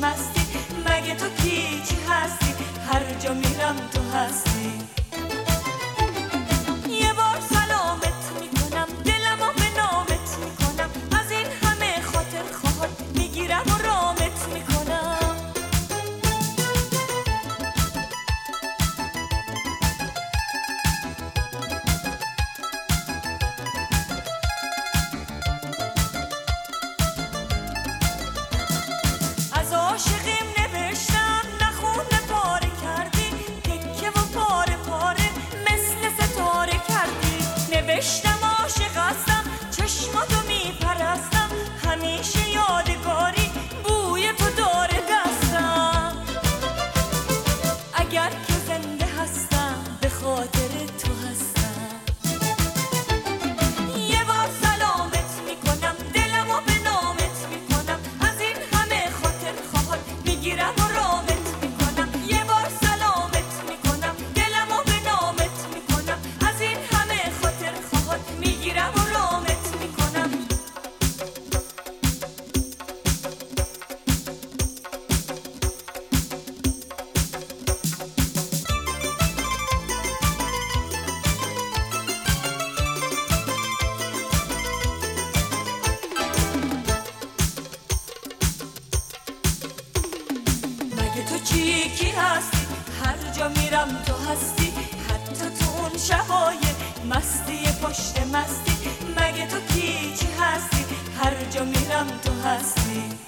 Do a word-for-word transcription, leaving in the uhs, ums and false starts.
مستی، مگه تو کی چی هستی؟ هر جا میرم تو هستی. یه بار سلامت میکنم، دلمو به نامت میکنم، از این همه خاطر خواهد میگیرم و رامت میکنم. از عاشقیم نوشتم نخونه پاره کردی، تکه و پاره پاره مثل ستاره کردی. نوشتم عاشق هستم، چشماتو میپرستم، همیشه یادگاری بوی تو داره دستم. اگر که زنده هستم به خاطر تو هستم. یه بار سلامت میکنم، دلمو به نامت میکنم، از این همه خاطر خواهد میگیرم و رامت میکنم. یه بار سلامت میکنم، دلمو به نامت میکنم، از این همه خاطر خواهد میگیرم و رامت میکنم. مگه تو چی کی هستی؟ هر جا میرم تو هستی، حتی تو اون شبای مستی پشت مستی. مگه تو کی چی هستی؟ هر جا میرم تو هستی.